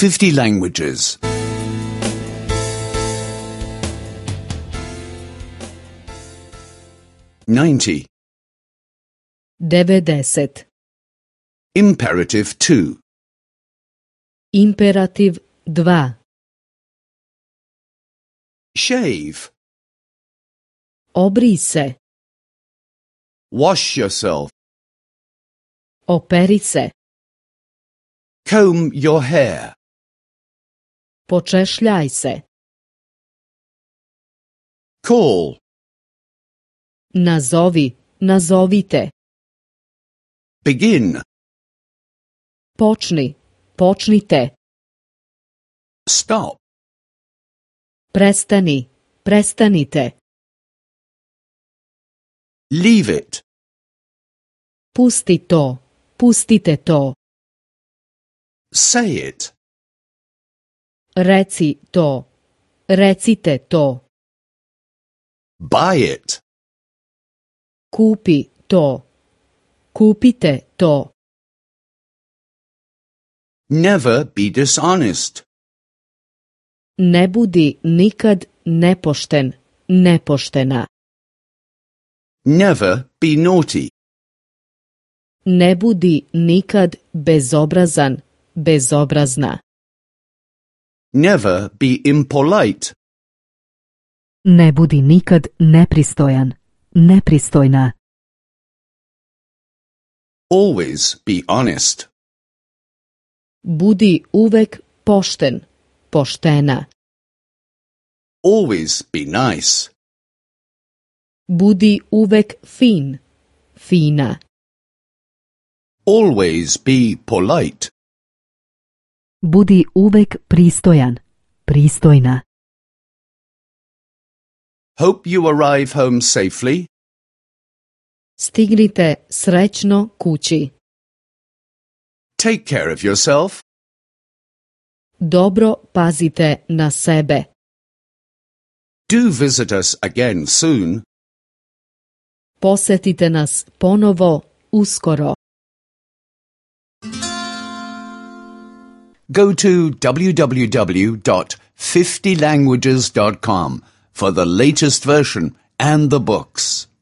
50 languages. 90. 90. Imperative 2. Imperativ 2. Shave. Obri se. Wash yourself. Operi se. Comb your hair. Počešljaj se. Call. Nazovi, nazovite. Begin. Počni, počnite. Stop. Prestani, prestanite. Leave it. Pusti to, pustite to. Say it. Reci to, recite to. Buy it. Kupi to, kupite to. Never be dishonest. Ne budi nikad nepošten, nepoštena. Never be naughty. Ne budi nikad bezobrazan, bezobrazna. Never be impolite. Ne budi nikad nepristojan, nepristojna. Always be honest. Budi uvek pošten, poštena. Always be nice. Budi uvek fin, fina. Always be polite. Budi uvek pristojan, pristojna. Hope you arrive home safely. Stignite srećno kući. Take care of yourself. Dobro pazite na sebe. Do visit us again soon. Posetite nas ponovo uskoro. Go to www.50languages.com for the latest version and the books.